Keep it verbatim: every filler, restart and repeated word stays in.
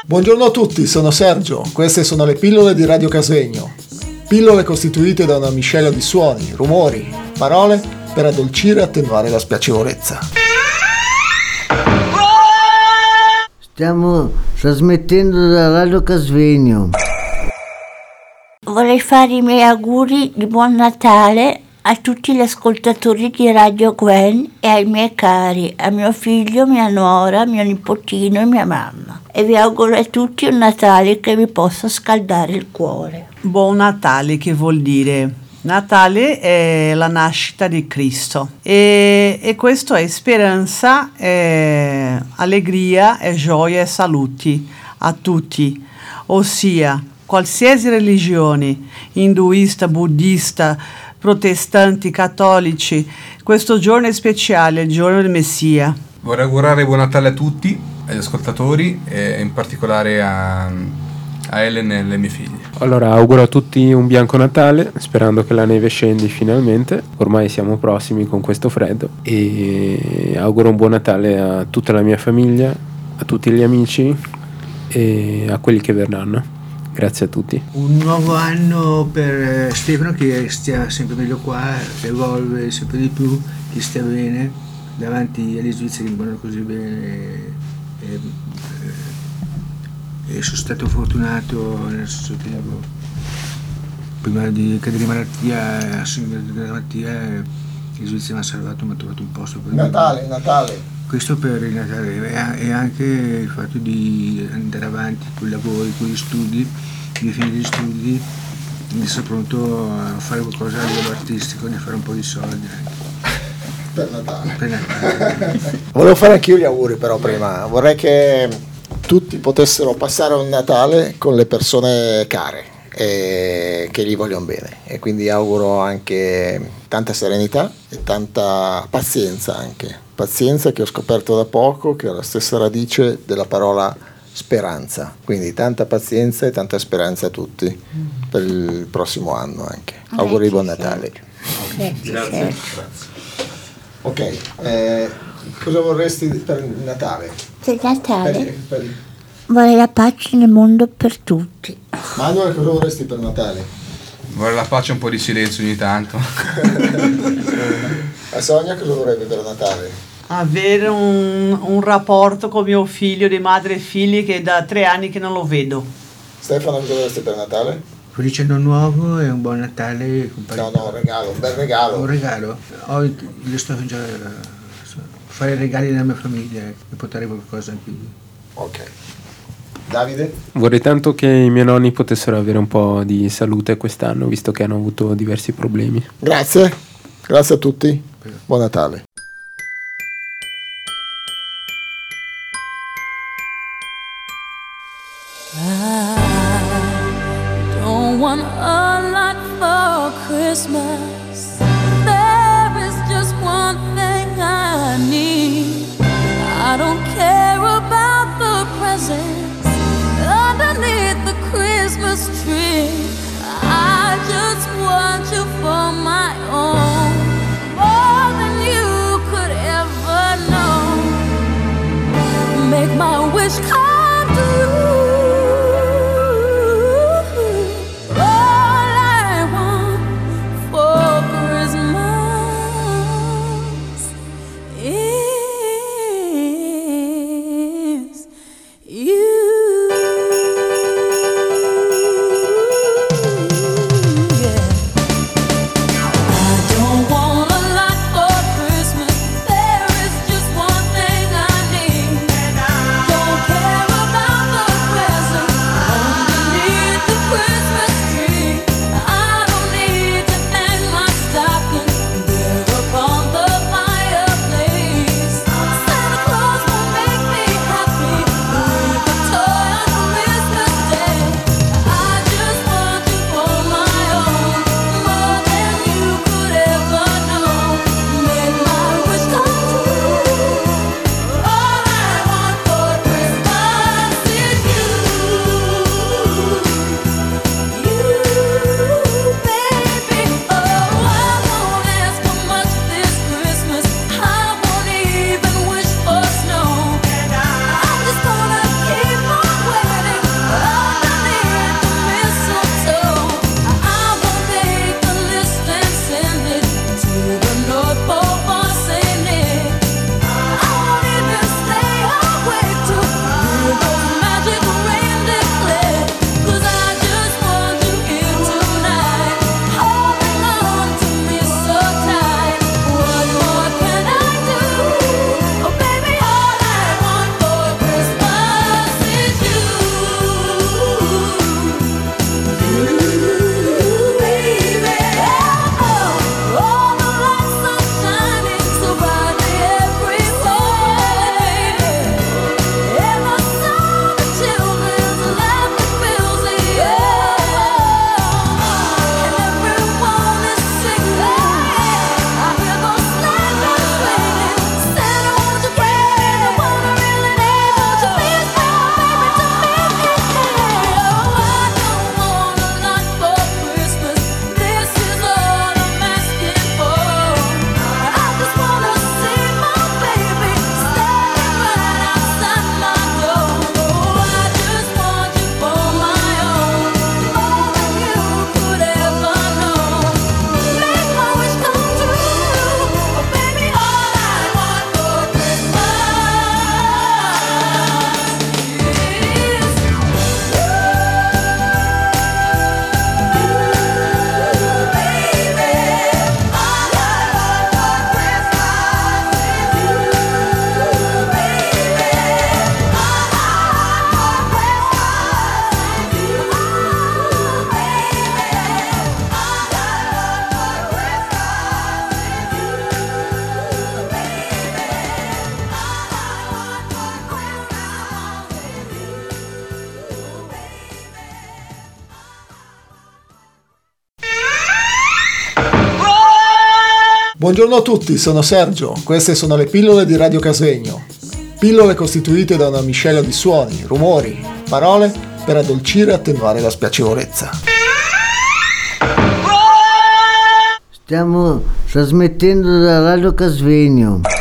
Buongiorno a tutti, sono Sergio, queste sono le pillole di Radio Casvegno. Pillole costituite da una miscela di suoni, rumori, parole per addolcire e attenuare la spiacevolezza. Stiamo trasmettendo da Radio Casvegno. Vorrei fare i miei auguri di buon Natale a tutti gli ascoltatori di Radio Gwen e ai miei cari, a mio figlio, mia nuora, mio nipotino e mia mamma. E vi auguro a tutti un Natale che vi possa scaldare il cuore. Buon Natale, che vuol dire? Natale è la nascita di Cristo e, e questo è speranza, è allegria, è gioia e saluti a tutti, ossia qualsiasi religione, induista, buddista, protestanti, cattolici, questo giorno è speciale, il giorno del Messia. Vorrei augurare buon Natale a tutti, agli ascoltatori e in particolare a, a Ellen e alle mie figlie. Allora auguro a tutti un bianco Natale, sperando che la neve scendi finalmente, ormai siamo prossimi con questo freddo, e auguro un buon Natale a tutta la mia famiglia, a tutti gli amici e a quelli che verranno. Grazie a tutti. Un nuovo anno per Stefano, che stia sempre meglio qua, evolve sempre di più, che stia bene davanti agli svizzeri che vanno così bene, e, e, e sono stato fortunato nel stesso tempo. Prima di cadere in malattia, della malattia, gli svizzeri mi hanno salvato, mi hanno trovato un posto per Natale, Natale. Questo per il Natale, e anche il fatto di andare avanti con i lavori, con gli studi, di finire gli studi, di essere pronto a fare qualcosa a livello artistico, di fare un po' di soldi. Per Natale. Per Natale. Volevo fare anch'io gli auguri, però prima vorrei che tutti potessero passare un Natale con le persone care e che gli vogliono bene, e quindi auguro anche tanta serenità e tanta pazienza, anche pazienza che ho scoperto da poco che è la stessa radice della parola speranza, quindi tanta pazienza e tanta speranza a tutti per il prossimo anno anche. Auguri di buon Natale. Grazie. Grazie. Ok, eh, cosa vorresti per il Natale? Per Natale Per, per... vorrei la pace nel mondo per tutti. Manuel, cosa vorresti per Natale? Vorrei la pace e un po' di silenzio ogni tanto. A Sonia cosa vorrebbe per Natale? Avere un, un rapporto con mio figlio, di madre e figli, che da tre anni che non lo vedo. Stefano, cosa vorresti per Natale? Felice anno nuovo e un buon Natale. No, no, un regalo, un bel regalo. Un regalo. Ho, io sto già sto, fare regali nella mia famiglia e portare qualcosa anche io. Ok. Davide? Vorrei tanto che i miei nonni potessero avere un po' di salute quest'anno, visto che hanno avuto diversi problemi. Grazie, grazie a tutti, buon Natale. I don't want a lot for Christmas. There is just one thing I need. I don't care about the presents underneath the Christmas tree. I just want you for my own, more than you could ever know. Make my wish come true. Don't care about the Buongiorno a tutti, sono Sergio, queste sono le pillole di Radio Casvegno. Pillole costituite da una miscela di suoni, rumori, parole per addolcire e attenuare la spiacevolezza. Stiamo trasmettendo da Radio Casvegno.